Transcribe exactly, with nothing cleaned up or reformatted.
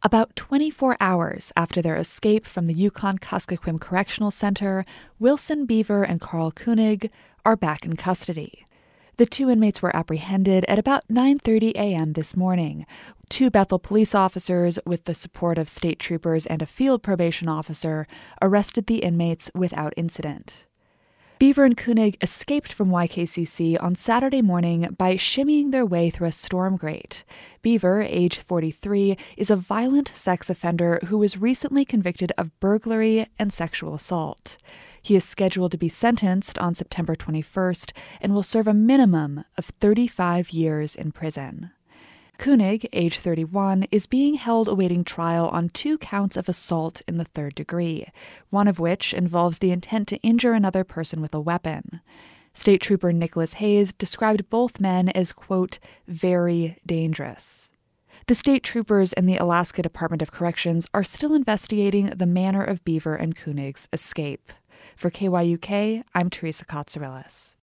About twenty-four hours after their escape from the Yukon-Kuskokwim Correctional Center, Wilson Beaver and Carl Koenig are back in custody. The two inmates were apprehended at about nine thirty a.m. this morning. Two Bethel police officers, with the support of state troopers and a field probation officer, arrested the inmates without incident. Beaver and Koenig escaped from Y K C C on Saturday morning by shimmying their way through a storm grate. Beaver, age forty-three, is a violent sex offender who was recently convicted of burglary and sexual assault. He is scheduled to be sentenced on September twenty-first and will serve a minimum of thirty-five years in prison. Koenig, age thirty-one, is being held awaiting trial on two counts of assault in the third degree, one of which involves the intent to injure another person with a weapon. State Trooper Nicholas Hayes described both men as, quote, very dangerous. The state troopers and the Alaska Department of Corrections are still investigating the manner of Beaver and Koenig's escape. For K Y U K, I'm Teresa Katsourelis.